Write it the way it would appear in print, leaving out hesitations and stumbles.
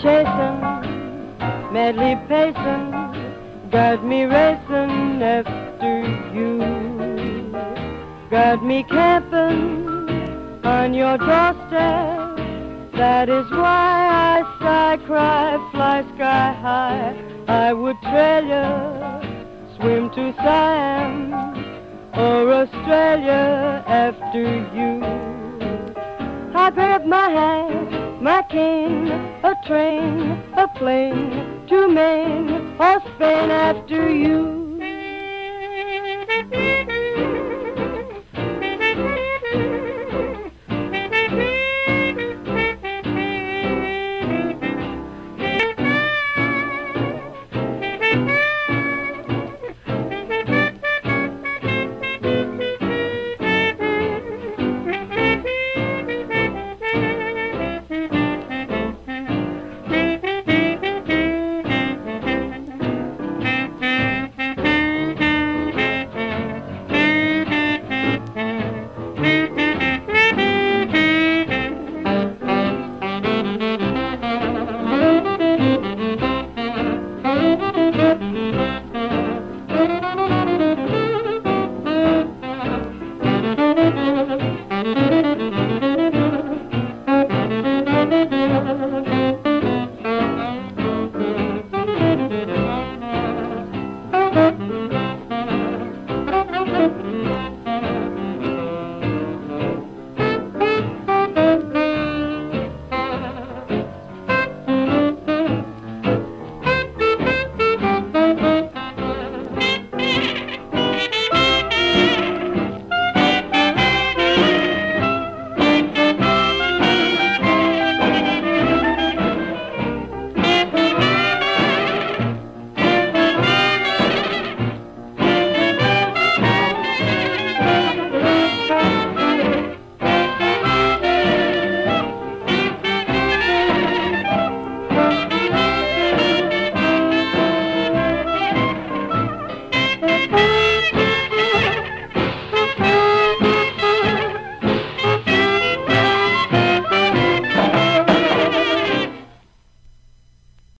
chasing, madly pacing, got me racing after you. Got me camping on your doorstep. That is why I sigh, cry, fly sky high. I would trail you, swim to Siam or Australia after you. I grab my hat, my cane, a train, a plane to Maine or Spain after you.